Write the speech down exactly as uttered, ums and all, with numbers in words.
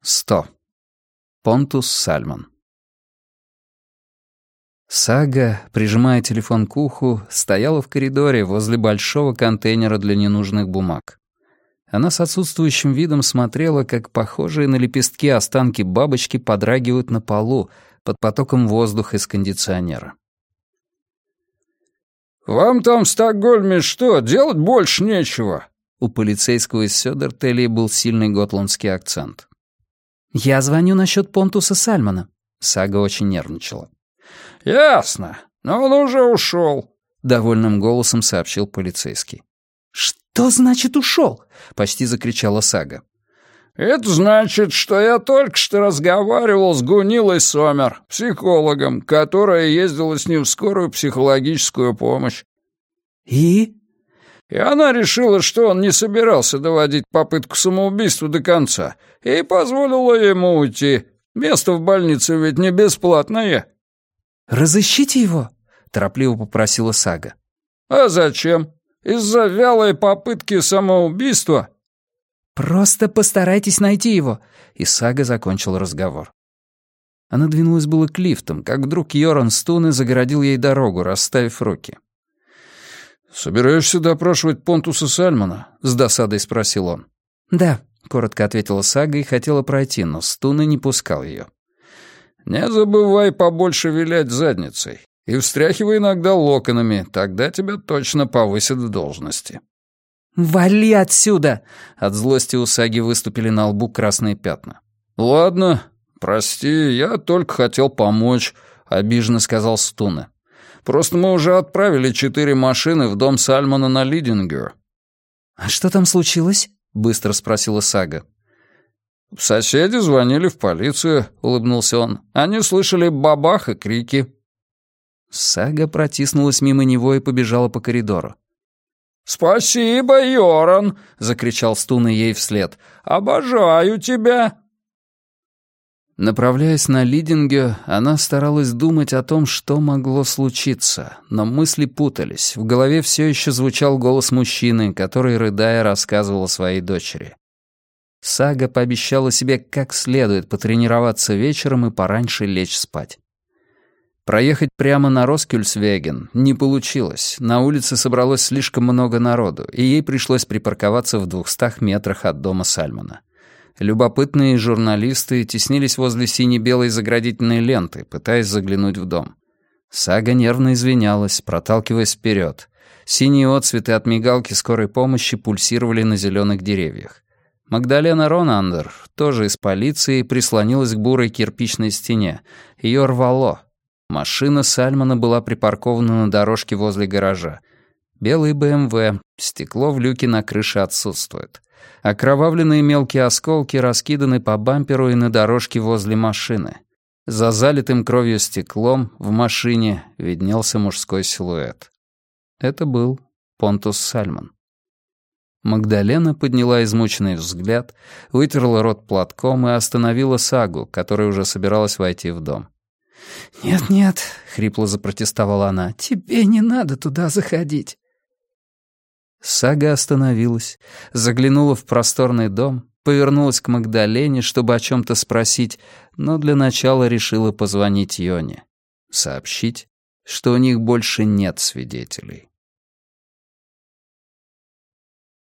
сто. Понтус Сальмон. Сага, прижимая телефон к уху, стояла в коридоре возле большого контейнера для ненужных бумаг. Она с отсутствующим видом смотрела, как похожие на лепестки останки бабочки подрагивают на полу под потоком воздуха из кондиционера. «Вам там в Стокгольме что, делать больше нечего?» У полицейского из Сёдертелии был сильный готландский акцент. «Я звоню насчет Понтуса Сальмона». Сага очень нервничала. «Ясно, но он уже ушел», — довольным голосом сообщил полицейский. «Что значит ушел?» — почти закричала Сага. «Это значит, что я только что разговаривал с Гунилой Сомер, психологом, которая ездила с ним в скорую психологическую помощь». «И?» И она решила, что он не собирался доводить попытку самоубийства до конца, и позволила ему уйти. Место в больнице ведь не бесплатное. «Разыщите его», — торопливо попросила Сага. «А зачем? Из-за вялой попытки самоубийства?» «Просто постарайтесь найти его», — и Сага закончил разговор. Она двинулась было к лифтам, как вдруг Йоран Стуне загородил ей дорогу, расставив руки. «Собираешься допрашивать Понтуса Сальмона?» — с досадой спросил он. «Да», — коротко ответила Сага и хотела пройти, но Стуне не пускал ее. «Не забывай побольше вилять задницей и встряхивай иногда локонами, тогда тебя точно повысят в должности». «Вали отсюда!» — от злости у Саги выступили на лбу красные пятна. «Ладно, прости, я только хотел помочь», — обиженно сказал Стуне. «Просто мы уже отправили четыре машины в дом Сальмона на Лидингер». «А что там случилось?» — быстро спросила Сага. «Соседи звонили в полицию», — улыбнулся он. «Они слышали бабах и крики». Сага протиснулась мимо него и побежала по коридору. «Спасибо, Йоран!» — закричал Стуне ей вслед. «Обожаю тебя!» Направляясь на Лидинге, она старалась думать о том, что могло случиться, но мысли путались. В голове все еще звучал голос мужчины, который, рыдая, рассказывал о своей дочери. Сага пообещала себе как следует потренироваться вечером и пораньше лечь спать. Проехать прямо на Роскюльсвеген не получилось. На улице собралось слишком много народу, и ей пришлось припарковаться в двухстах метрах от дома Сальмона. Любопытные журналисты теснились возле сине-белой заградительной ленты, пытаясь заглянуть в дом. Сага нервно извинялась, проталкиваясь вперед. Синие отцветы от мигалки скорой помощи пульсировали на зеленых деревьях. Магдалена Ронандер, тоже из полиции, прислонилась к бурой кирпичной стене. Ее рвало. Машина Сальмона была припаркована на дорожке возле гаража. Белый бэ эм вэ, стекло в люке на крыше отсутствует. Окровавленные мелкие осколки раскиданы по бамперу и на дорожке возле машины. За залитым кровью стеклом в машине виднелся мужской силуэт. Это был Понтус Сальмон. Магдалена подняла измученный взгляд, вытерла рот платком и остановила Сагу, которая уже собиралась войти в дом. «Нет-нет», — хрипло запротестовала она, — «тебе не надо туда заходить». Сага остановилась, заглянула в просторный дом, повернулась к Магдалене, чтобы о чем-то спросить, но для начала решила позвонить Йоне, сообщить, что у них больше нет свидетелей.